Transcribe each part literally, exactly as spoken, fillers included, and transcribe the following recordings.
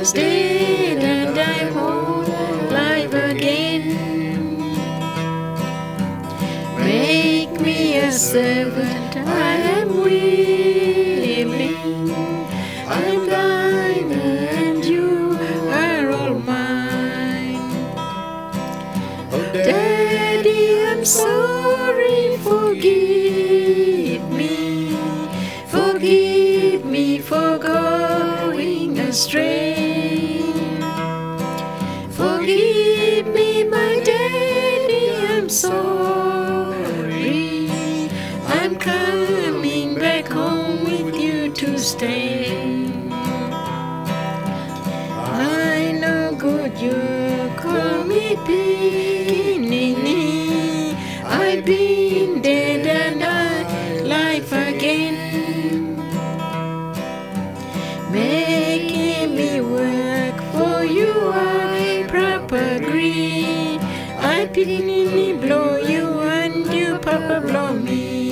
was dead and I'm alive again. Make me a servant, I am willing. I'm thine and you are all mine. Oh Daddy, I'm sorry, forgive me. Forgive me for going astray. Forgive me, my Daddy, I'm sorry. I'm coming back home with you to stay. I know good you call me Pinini. I've been dead and I'm alive again. Making me work for you, I proper agree. I Pinini blow you and you Papa blow me.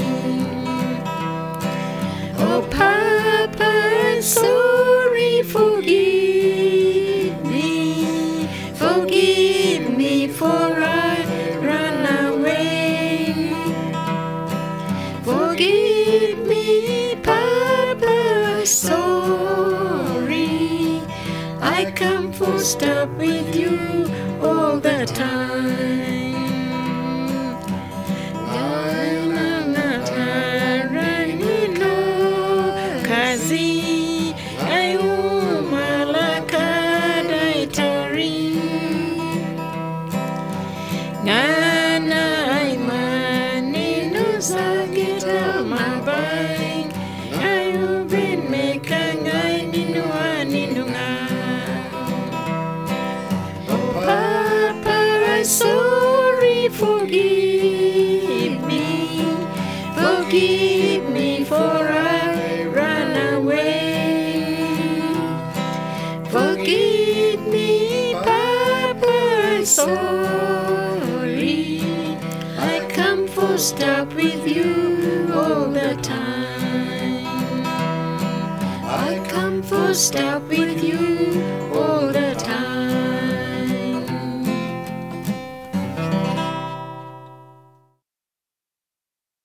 Oh Papa, I'm sorry, forgive me. Forgive me for I ran away. Forgive me, Papa, sorry. I come for stop with you all the time. Kazi ayu malaka daitari Nana imani no zageta mabai Ayu bin mekangai ninu aninunga. Oh Papa, I'm sorry, forgive me. Forgive me for I ran away. Forgive me, Papa, I'm sorry. I come for stop with you all the time. I come for stop with you